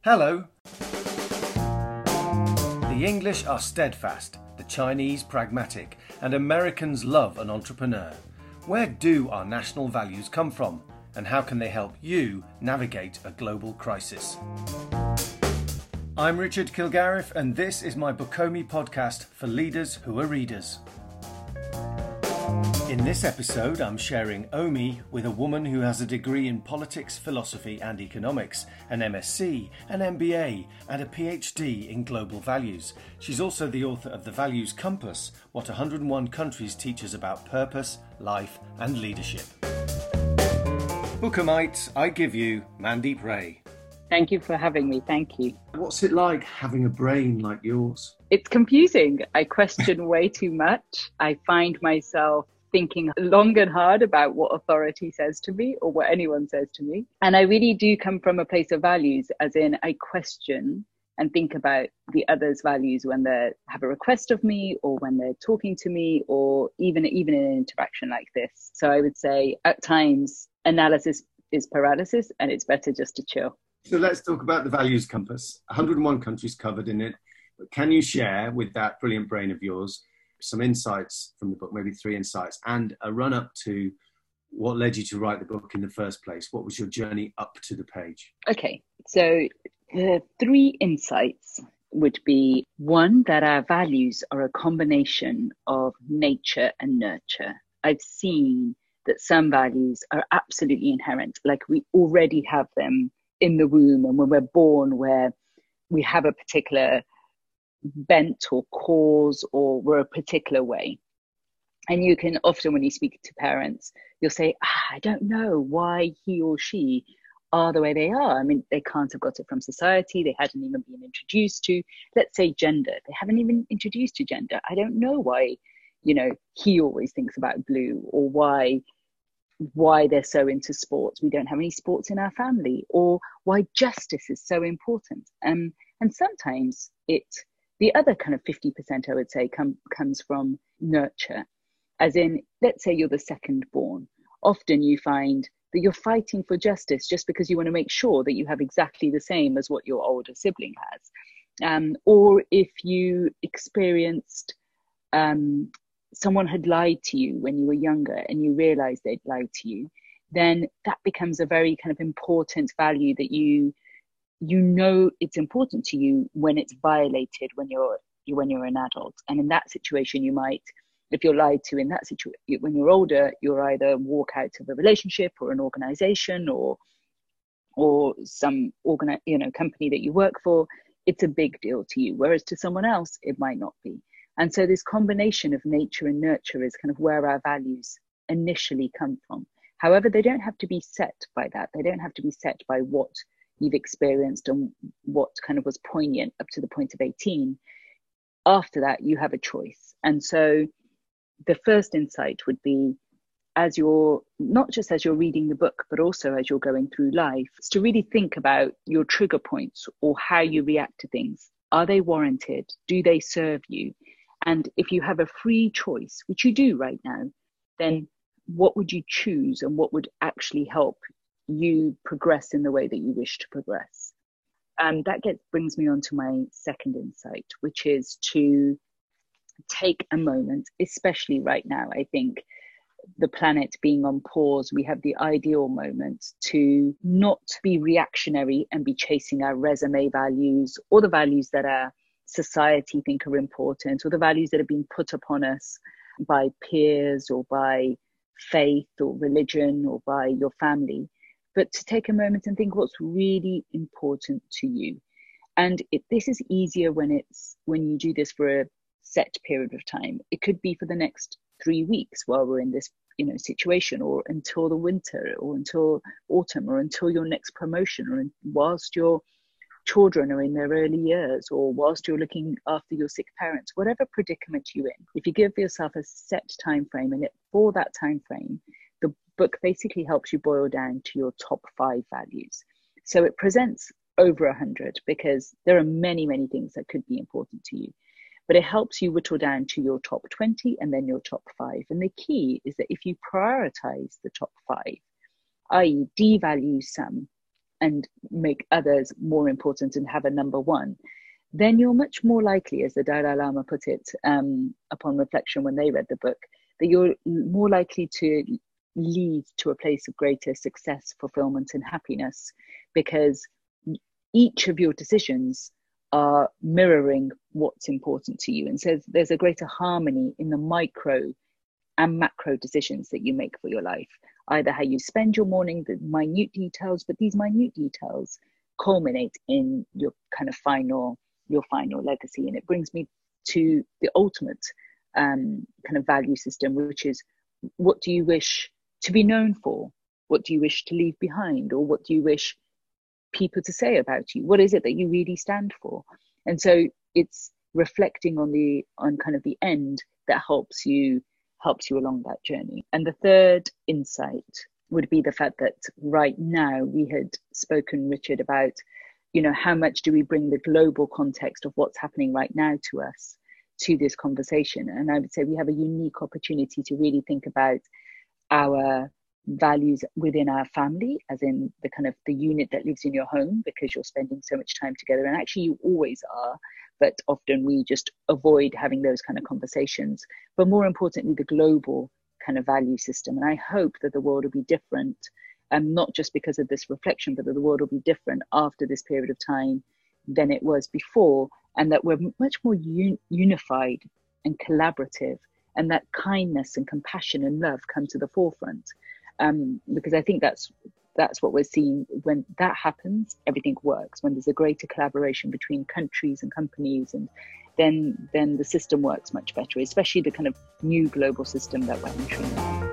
Hello. The English are steadfast, the Chinese pragmatic, and Americans love an entrepreneur. Where do our national values come from, and how can they help you navigate a global crisis? I'm Richard Kilgarriff, and this is my Bookome podcast for leaders who are readers. In this episode, I'm sharing Omi with a woman who has a degree in politics, philosophy and economics, an MSc, an MBA and a PhD in global values. She's also the author of The Values Compass, What 101 Countries Teach Us About Purpose, Life and Leadership. Bookamites, I give you Mandeep Ray. Thank you for having me. Thank you. What's it like having a brain like yours? It's confusing. I question way too much. I find myself thinking long and hard about what authority says to me or what anyone says to me. And I really do come from a place of values, as in I question and think about the other's values when they have a request of me or when they're talking to me or even in an interaction like this. So I would say at times analysis is paralysis and it's better just to chill. So let's talk about the Values Compass. 101 countries covered in it. Can you share with that brilliant brain of yours some insights from the book, maybe 3 insights, and a run up to what led you to write the book in the first place? What was your journey up to the page? Okay, so the 3 insights would be 1, that our values are a combination of nature and nurture. I've seen that some values are absolutely inherent, like we already have them in the womb and when we're born, where we have a particular bent or cause or we're a particular way. And you can often, when you speak to parents, you'll say, I don't know why he or she are the way they are. I mean, they can't have got it from society. They hadn't even been introduced to, let's say, gender. They haven't even introduced to gender. I don't know why, he always thinks about blue, or why they're so into sports. We don't have any sports in our family, or why justice is so important. And sometimes the other kind of 50%, I would say, comes from nurture. As in, let's say you're the second born. Often you find that you're fighting for justice just because you want to make sure that you have exactly the same as what your older sibling has. Or if you experienced someone had lied to you when you were younger and you realized they'd lied to you, then that becomes a very kind of important value that you know it's important to you when it's violated when you're an adult. And in that situation, you might, if you're lied to in that situation, when you're older, you'll either walk out of a relationship or an organization or some company that you work for. It's a big deal to you, whereas to someone else, it might not be. And so this combination of nature and nurture is kind of where our values initially come from. However, they don't have to be set by that. They don't have to be set by what you've experienced and what kind of was poignant up to the point of 18. After that, you have a choice. And so the first insight would be, not just as you're reading the book, but also as you're going through life, is to really think about your trigger points or how you react to things. Are they warranted? Do they serve you? And if you have a free choice, which you do right now, then what would you choose and what would actually help you progress in the way that you wish to progress? And that brings me on to my second insight, which is to take a moment, especially right now. I think the planet being on pause, we have the ideal moment to not be reactionary and be chasing our resume values or the values that our society think are important or the values that have been put upon us by peers or by faith or religion or by your family, but to take a moment and think what's really important to you. And this is easier when you do this for a set period of time. It could be for the next 3 weeks while we're in this situation, or until the winter, or until autumn, or until your next promotion, or whilst your children are in their early years, or whilst you're looking after your sick parents, whatever predicament you're in. If you give yourself a set time frame, and for that time frame, the book basically helps you boil down to your top 5 values. So it presents over 100 because there are many, many things that could be important to you. But it helps you whittle down to your top 20 and then your top 5. And the key is that if you prioritize the top 5, i.e. devalue some and make others more important and have a number one, then you're much more likely, as the Dalai Lama put it upon reflection when they read the book, that you're more likely to lead to a place of greater success, fulfillment, and happiness, because each of your decisions are mirroring what's important to you. And so there's a greater harmony in the micro and macro decisions that you make for your life, either how you spend your morning, the minute details, but these minute details culminate in your kind of final legacy. And it brings me to the ultimate kind of value system, which is, what do you wish to be known for? What do you wish to leave behind? Or what do you wish people to say about you? What is it that you really stand for? And so it's reflecting on kind of the end that helps you along that journey. And the third insight would be the fact that right now, we had spoken, Richard, about, how much do we bring the global context of what's happening right now to us, to this conversation. And I would say we have a unique opportunity to really think about our values within our family, as in the kind of the unit that lives in your home, because you're spending so much time together. And actually you always are, but often we just avoid having those kind of conversations. But more importantly, the global kind of value system. And I hope that the world will be different, not just because of this reflection, but that the world will be different after this period of time than it was before, and that we're much more unified and collaborative, and that kindness and compassion and love come to the forefront. Because I think that's what we're seeing. When that happens, everything works. When there's a greater collaboration between countries and companies, and then the system works much better, especially the kind of new global system that we're entering now.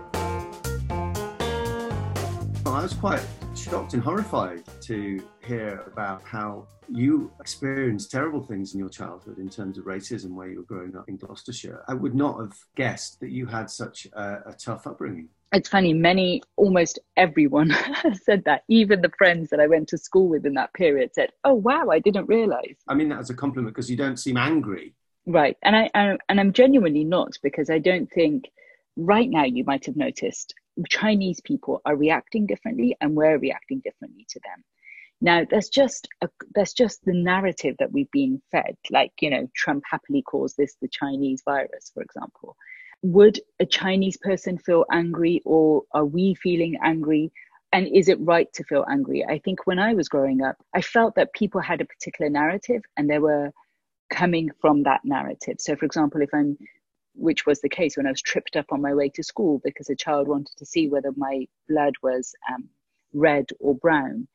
I was quite shocked and horrified to hear about how you experienced terrible things in your childhood in terms of racism, where you were growing up in Gloucestershire. I would not have guessed that you had such a tough upbringing. It's funny, almost everyone has said that. Even the friends that I went to school with in that period said, "Oh, wow, I didn't realise." I mean that as a compliment, because you don't seem angry. Right. And I'm genuinely not, because I don't think, right now, you might have noticed, Chinese people are reacting differently, and we're reacting differently to them. Now, that's just the narrative that we've been fed. Like, Trump happily calls this the Chinese virus, for example. Would a Chinese person feel angry, or are we feeling angry? And is it right to feel angry? I think when I was growing up, I felt that people had a particular narrative, and they were coming from that narrative. So, for example, which was the case when I was tripped up on my way to school because a child wanted to see whether my blood was red or brown.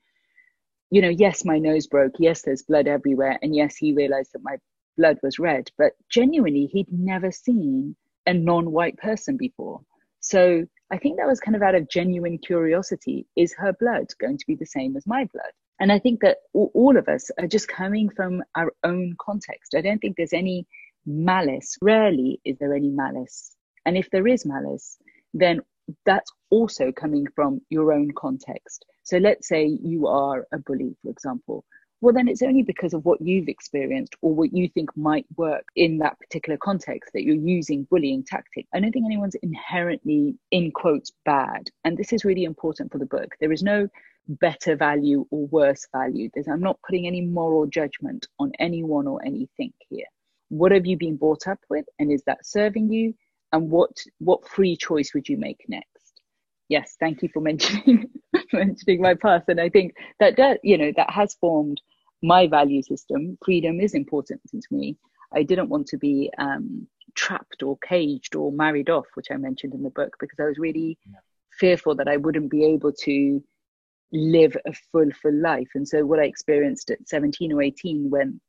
Yes, my nose broke. Yes, there's blood everywhere. And yes, he realized that my blood was red. But genuinely, he'd never seen a non-white person before. So I think that was kind of out of genuine curiosity. Is her blood going to be the same as my blood? And I think that all of us are just coming from our own context. I don't think there's any malice. Rarely is there any malice. And if there is malice, then that's also coming from your own context. So let's say you are a bully, for example. Well, then it's only because of what you've experienced or what you think might work in that particular context that you're using bullying tactics. I don't think anyone's inherently, in quotes, bad. And this is really important for the book. There is no better value or worse value. I'm not putting any moral judgment on anyone or anything here. What have you been brought up with, and is that serving you? And what free choice would you make next? Yes, thank you for mentioning my past. And I think that has formed my value system. Freedom is important to me. I didn't want to be trapped or caged or married off, which I mentioned in the book, because I was really fearful that I wouldn't be able to live a full life. And so what I experienced at 17 or 18, when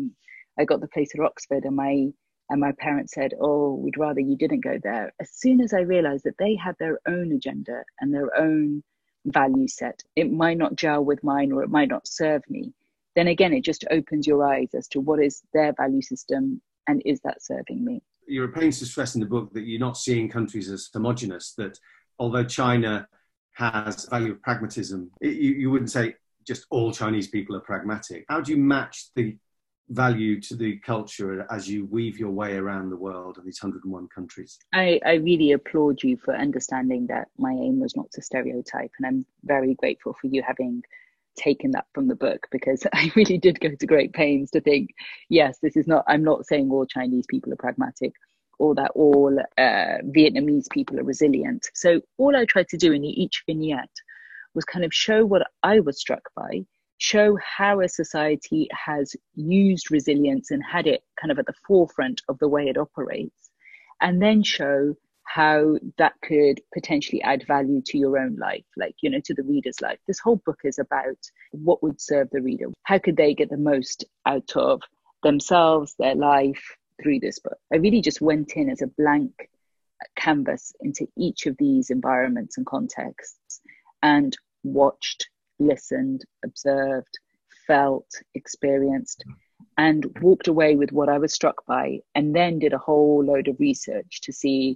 I got the place at Oxford, and my parents said, "Oh, we'd rather you didn't go there." As soon as I realized that they had their own agenda and their own value set, it might not gel with mine, or it might not serve me, then again, it just opens your eyes as to what is their value system, and is that serving me? You're pains to stress in the book that you're not seeing countries as homogenous, that although China has a value of pragmatism, you wouldn't say just all Chinese people are pragmatic. How do you match the value to the culture as you weave your way around the world in these 101 countries? I really applaud you for understanding that my aim was not to stereotype, and I'm very grateful for you having taken that from the book, because I really did go to great pains to think, yes, this is not, I'm not saying all Chinese people are pragmatic or that all Vietnamese people are resilient. So all I tried to do in each vignette was kind of show what I was struck by, show how a society has used resilience and had it kind of at the forefront of the way it operates, and then show how that could potentially add value to your own life, like, you know, to the reader's life. This whole book is about what would serve the reader. How could they get the most out of themselves, their life through this book? I really just went in as a blank canvas into each of these environments and contexts and watched, listened, observed, felt, experienced, and walked away with what I was struck by, and then did a whole load of research to see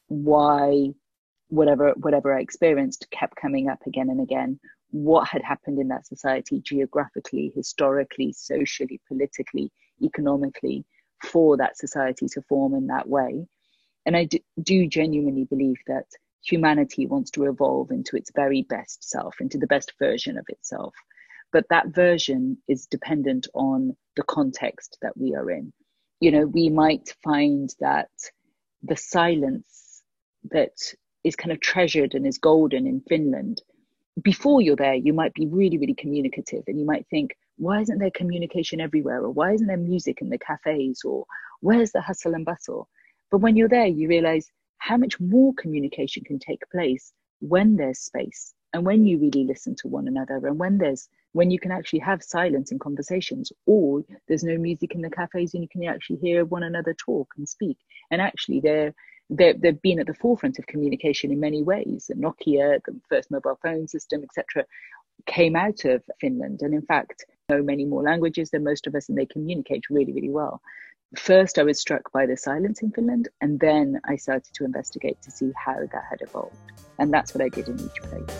why whatever I experienced kept coming up again and again, what had happened in that society geographically, historically, socially, politically, economically, for that society to form in that way. And I do genuinely believe that humanity wants to evolve into its very best self, into the best version of itself. But that version is dependent on the context that we are in. You know, we might find that the silence that is kind of treasured and is golden in Finland, before you're there, you might be really, really communicative, and you might think, why isn't there communication everywhere? Or why isn't there music in the cafes? Or where's the hustle and bustle? But when you're there, you realize how much more communication can take place when there's space, and when you really listen to one another, and when you can actually have silence in conversations, or there's no music in the cafes and you can actually hear one another talk and speak. And actually they've been at the forefront of communication in many ways. Nokia, the first mobile phone system, etc., came out of Finland, and in fact know many more languages than most of us, and they communicate really, really well. First, I was struck by the silence in Finland, and then I started to investigate to see how that had evolved. And that's what I did in each place.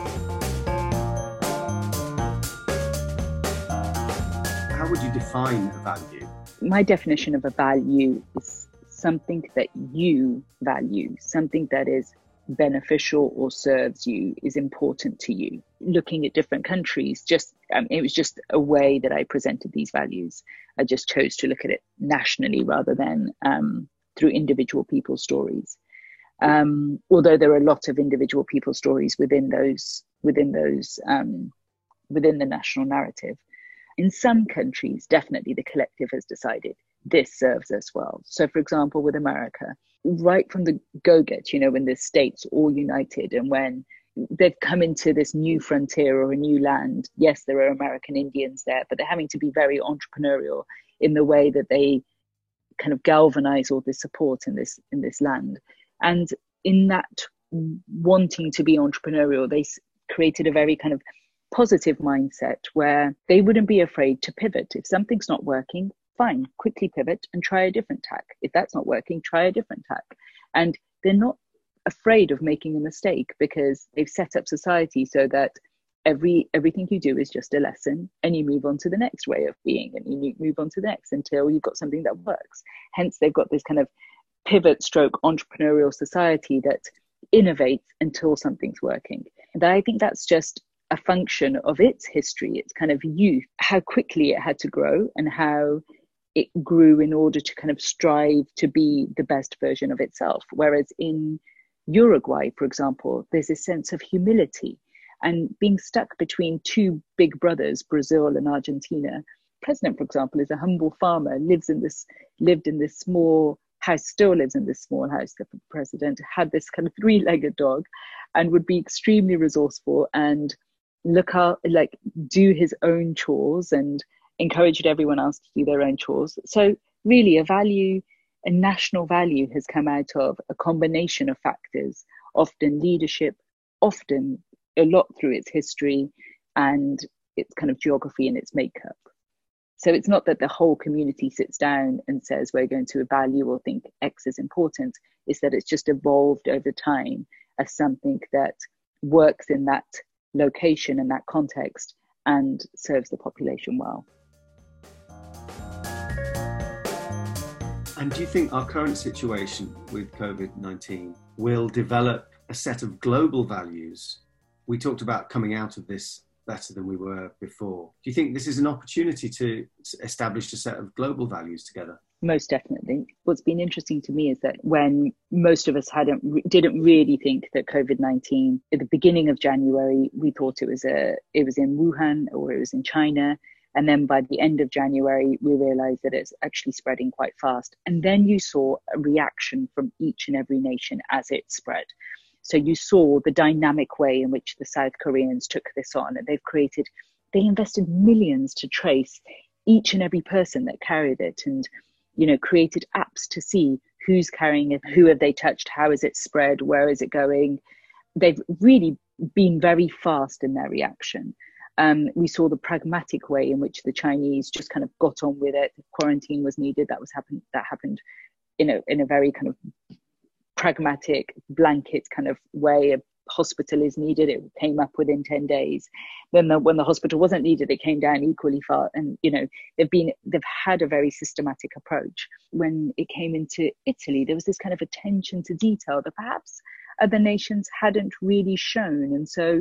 How would you define a value? My definition of a value is something that you value, something that is beneficial or serves you, is important to you. Looking at different countries, it was just a way that I presented these values. I just chose to look at it nationally rather than through individual people's stories. Although there are a lot of individual people's stories within the national narrative. In some countries, definitely the collective has decided this serves us well. So, for example, with America, right from the go-get, you know, when the states all united and when they've come into this new frontier or a new land, yes, there are American Indians there, but they're having to be very entrepreneurial in the way that they kind of galvanize all this support in this land. And in that wanting to be entrepreneurial, they created a very kind of positive mindset where they wouldn't be afraid to pivot. If something's not working, fine, quickly pivot and try a different tack. If that's not working, try a different tack. And they're not afraid of making a mistake, because they've set up society so that everything you do is just a lesson, and you move on to the next way of being, and you move on to the next until you've got something that works. Hence, they've got this kind of pivot stroke entrepreneurial society that innovates until something's working. And I think that's just a function of its history, its kind of youth, how quickly it had to grow and how it grew in order to kind of strive to be the best version of itself. Whereas in Uruguay, for example, there's a sense of humility, and being stuck between two big brothers, Brazil and Argentina. President, for example, is a humble farmer, lived in this small house, still lives in this small house. The president had this kind of three-legged dog and would be extremely resourceful and do his own chores and encouraged everyone else to do their own chores. So really a national value has come out of a combination of factors, often leadership, often a lot through its history and its kind of geography and its makeup. So it's not that the whole community sits down and says we're going to value or think X is important. It's that it's just evolved over time as something that works in that location and that context and serves the population well. And do you think our current situation with COVID-19 will develop a set of global values? We talked about coming out of this better than we were before. Do you think this is an opportunity to establish a set of global values together? Most definitely. What's been interesting to me is that when most of us didn't really think that COVID-19 at the beginning of January, we thought it was in Wuhan or it was in China. And then by the end of January, we realized that it's actually spreading quite fast. And then you saw a reaction from each and every nation as it spread. So you saw the dynamic way in which the South Koreans took this on. And they invested millions to trace each and every person that carried it, and created apps to see who's carrying it, who have they touched, how is it spread, where is it going. They've really been very fast in their reaction. We saw the pragmatic way in which the Chinese just kind of got on with it. If quarantine was needed, that happened in a very kind of pragmatic blanket kind of way. A hospital is needed, it came up within 10 days. Then when the hospital wasn't needed, it came down equally far. And they've had a very systematic approach. When it came into Italy, there was this kind of attention to detail that perhaps other nations hadn't really shown. And so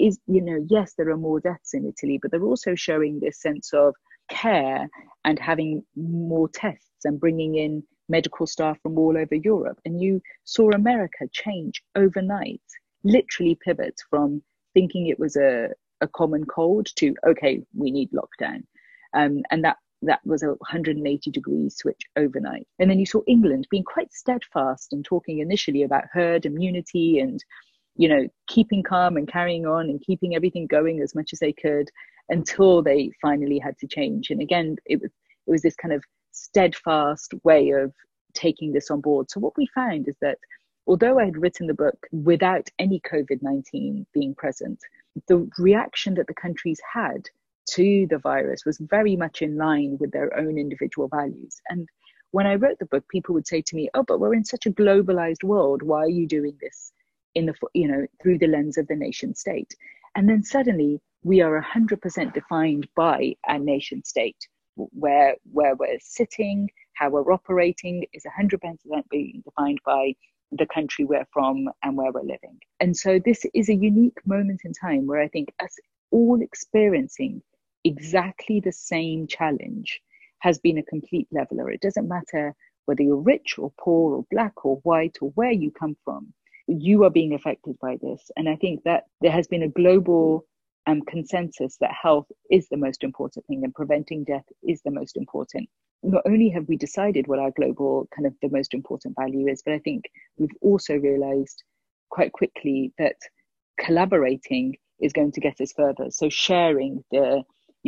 yes, there are more deaths in Italy, but they're also showing this sense of care and having more tests and bringing in medical staff from all over Europe. And you saw America change overnight, literally pivot from thinking it was a common cold to, okay, we need lockdown. And that was a 180-degree switch overnight. And then you saw England being quite steadfast and talking initially about herd immunity and, keeping calm and carrying on and keeping everything going as much as they could until they finally had to change. And again, it was this kind of steadfast way of taking this on board. So what we found is that although I had written the book without any COVID-19 being present, the reaction that the countries had to the virus was very much in line with their own individual values. And when I wrote the book, people would say to me, oh, but we're in such a globalized world. Why are you doing this through the lens of the nation state? And then suddenly we are 100% defined by our nation state. Where we're sitting, how we're operating is 100% being defined by the country we're from and where we're living. And so this is a unique moment in time where I think us all experiencing exactly the same challenge has been a complete leveler. It doesn't matter whether you're rich or poor or black or white or where you come from, you are being affected by this. And I think that there has been a global consensus that health is the most important thing and preventing death is the most important. Not only have we decided what our global kind of the most important value is, but I think we've also realized quite quickly that collaborating is going to get us further. So sharing the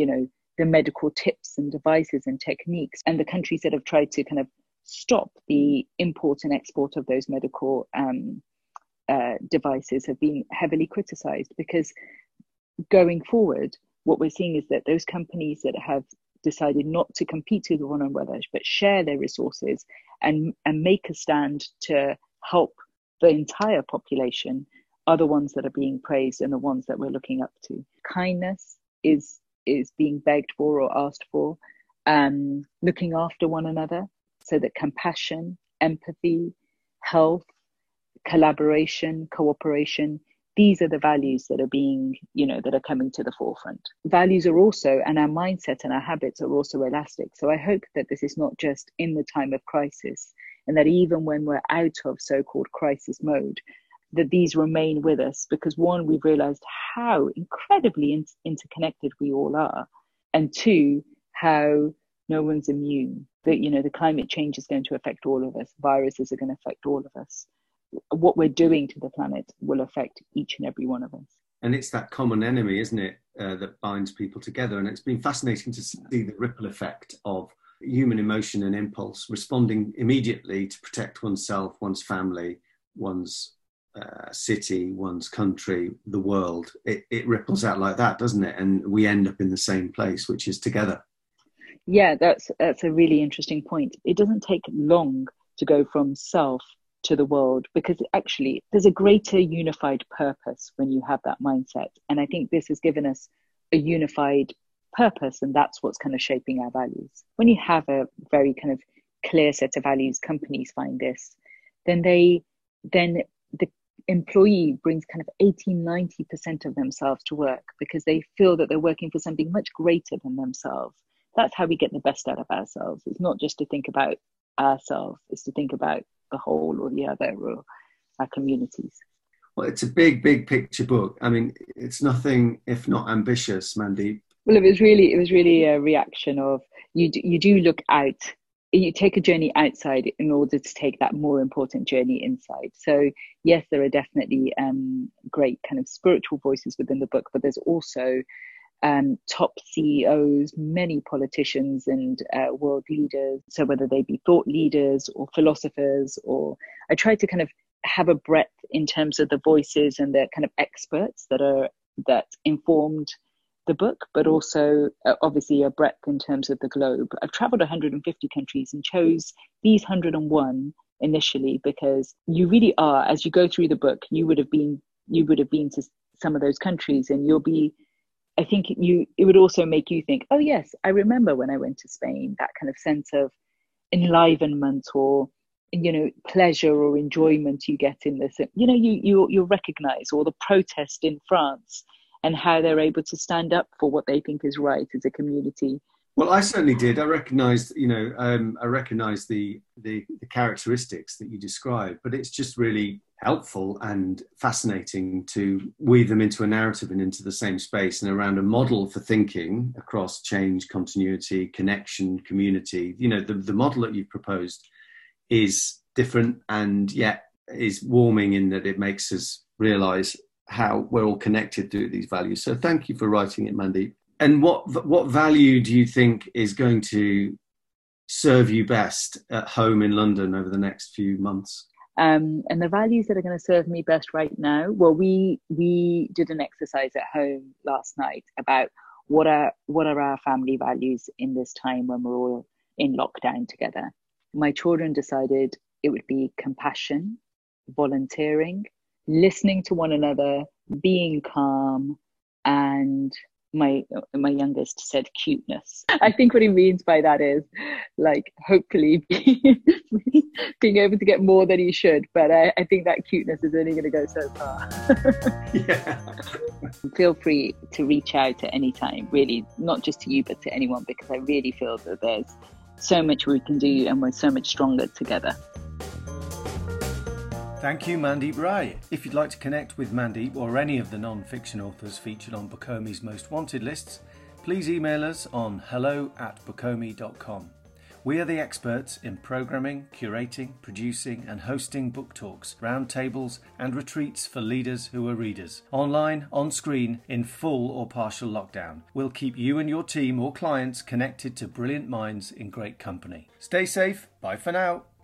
medical tips and devices and techniques, and the countries that have tried to kind of stop the import and export of those medical devices have been heavily criticized, because going forward, what we're seeing is that those companies that have decided not to compete with one another, but share their resources and make a stand to help the entire population are the ones that are being praised and the ones that we're looking up to. Kindness is being begged for or asked for, looking after one another, so that compassion, empathy, health, collaboration, cooperation, these are the values that are being, that are coming to the forefront. Values are also, and our mindset and our habits are also elastic. So I hope that this is not just in the time of crisis, and that even when we're out of so-called crisis mode, that these remain with us, because one, we've realized how incredibly interconnected we all are, and two, how no one's immune. That, the climate change is going to affect all of us. Viruses are going to affect all of us. What we're doing to the planet will affect each and every one of us. And it's that common enemy, isn't it, that binds people together. And it's been fascinating to see the ripple effect of human emotion and impulse responding immediately to protect oneself, one's family, one's city, one's country, the world. It ripples out like that, doesn't it? And we end up in the same place, which is together. Yeah, that's a really interesting point. It doesn't take long to go from self to the world, because actually there's a greater unified purpose when you have that mindset. And I think this has given us a unified purpose, and that's what's kind of shaping our values. When you have a very kind of clear set of values, companies find this, then the employee brings kind of 80-90% of themselves to work because they feel that they're working for something much greater than themselves. That's how we get the best out of ourselves. It's not just to think about ourselves, it's to think about the whole or the other or our communities. Well, it's a big, big picture book. I mean, it's nothing if not ambitious, Mandeep. Well, it was really a reaction of you do look out. You take a journey outside in order to take that more important journey inside. So yes, there are definitely great kind of spiritual voices within the book, but there's also top CEOs, many politicians and world leaders. So whether they be thought leaders or philosophers, or I try to kind of have a breadth in terms of the voices and the kind of experts that informed the book, but also obviously a breadth in terms of the globe. I've traveled 150 countries and chose these 101 initially because you really are, as you go through the book, you would have been to some of those countries, and I think it would also make you think, oh yes, I remember when I went to Spain, that kind of sense of enlivenment or, you know, pleasure or enjoyment you get in this. You know, you'll recognize, or the protest in France and how they're able to stand up for what they think is right as a community. Well, I certainly did. I recognised, I recognised the characteristics that you described, but it's just really helpful and fascinating to weave them into a narrative and into the same space and around a model for thinking across change, continuity, connection, community. You know, the model that you've proposed is different and yet is warming in that it makes us realise how we're all connected to these values. So thank you for writing it, Mandeep. And what value do you think is going to serve you best at home in London over the next few months? And the values that are going to serve me best right now, well, we did an exercise at home last night about what are our family values in this time when we're all in lockdown together. My children decided it would be compassion, volunteering, listening to one another, being calm, and my youngest said cuteness. I think what he means by that is like hopefully being able to get more than he should, but I think that cuteness is only going to go so far. Yeah. Feel free to reach out at any time, really, not just to you but to anyone, because I really feel that there's so much we can do and we're so much stronger together. Thank you, Mandeep Rai. If you'd like to connect with Mandeep or any of the non-fiction authors featured on Bokomi's Most Wanted lists, please email us on hello@bokomi.com. We are the experts in programming, curating, producing and hosting book talks, roundtables and retreats for leaders who are readers. Online, on screen, in full or partial lockdown. We'll keep you and your team or clients connected to brilliant minds in great company. Stay safe. Bye for now.